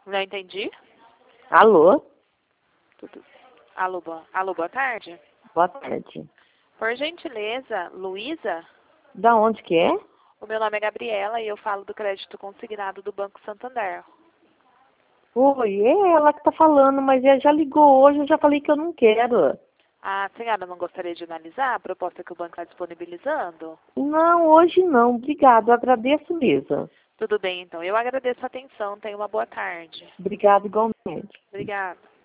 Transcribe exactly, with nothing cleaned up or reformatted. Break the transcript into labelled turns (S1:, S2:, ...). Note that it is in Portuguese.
S1: Não entendi.
S2: Alô?
S1: Tudo. Alô, boa, alô, boa tarde.
S2: Boa tarde.
S1: Por gentileza, Luísa?
S2: Da onde que é?
S1: O meu nome é Gabriela e eu falo do crédito consignado do Banco Santander.
S2: Oi, é ela que tá falando, mas ela já ligou hoje, eu já falei que eu não quero.
S1: A senhora não gostaria de analisar a proposta que o banco está disponibilizando?
S2: Não, hoje não. Obrigado, eu agradeço mesmo.
S1: Tudo bem, então. Eu agradeço a atenção. Tenha uma boa tarde.
S2: Obrigado igualmente.
S1: Obrigada.